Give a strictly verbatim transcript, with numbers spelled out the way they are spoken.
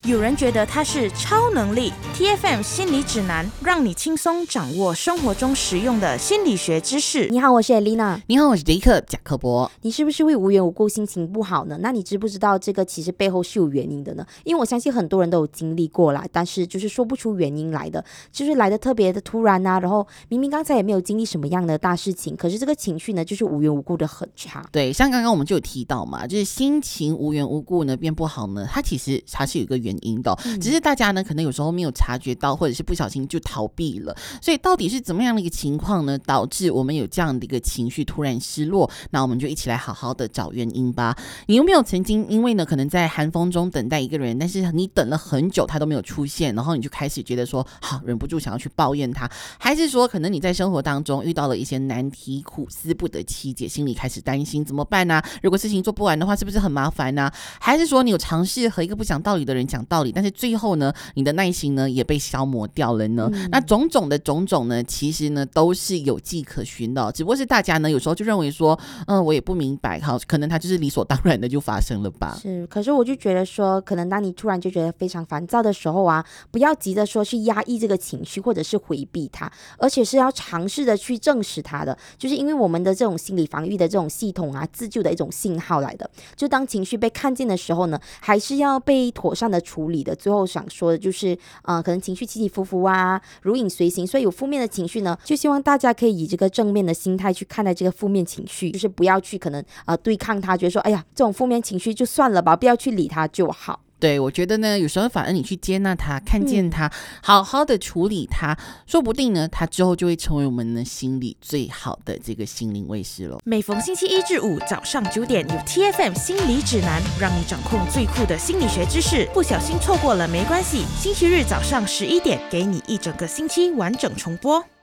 有人觉得它是超能力。 T F M 心理指南，让你轻松掌握生活中实用的心理学知识。 你好，我是 Elena。 你好，我是杰克贾克伯。 你是不是会无缘无故心情不好呢？那你知不知道这个其实背后是有原因的呢？因为我相信很多人都有经历过啦，但是就是说不出原因来的，就是来的特别的突然啊，然后明明刚才也没有经历什么样的大事情，可是这个情绪呢就是无缘无故的很差。 对，像刚刚我们就有提到嘛，就是心情无缘无故呢变不好呢，它其实它是有一个原因的、哦嗯、只是大家呢可能有时候没有察觉到，或者是不小心就逃避了。所以到底是怎么样的一个情况呢，导致我们有这样的一个情绪突然失落？那我们就一起来好好的找原因吧。你有没有曾经因为呢可能在寒风中等待一个人，但是你等了很久他都没有出现，然后你就开始觉得说好，忍不住想要去抱怨他？还是说可能你在生活当中遇到了一些难题，苦思不得其解，心里开始担心怎么办啊？如果事情做不完的话是不是很麻烦啊？还是说你有尝试和一个不讲道理的人讲道理，但是最后呢你的耐心呢也被消磨掉了呢、嗯、那种种的种种呢其实呢都是有迹可循的、哦、只不过是大家呢有时候就认为说嗯，我也不明白，好，可能它就是理所当然的就发生了吧。 是，可是我就觉得说可能当你突然就觉得非常烦躁的时候啊，不要急着说去压抑这个情绪或者是回避它，而且是要尝试的去正视它的。就是因为我们的这种心理防御的这种系统啊，自救的一种信号来的，就当情绪被看见的时候呢，还是要被妥善的处理的。最后想说的就是呃，可能情绪起起伏伏啊，如影随形，所以有负面的情绪呢，就希望大家可以以这个正面的心态去看待这个负面情绪，就是不要去可能呃对抗它，觉得说哎呀这种负面情绪就算了吧，不要去理它就好。 对，我觉得呢有时候反而你去接纳它，看见它、嗯、好好的处理它，说不定呢它之后就会成为我们呢心里最好的这个心灵卫士了。 每逢星期一至五早上九点有 T F M 心理指南，让你掌控最酷的心理学知识，不小心错过了没关系，星期日早上十一点给你一整个星期完整重播。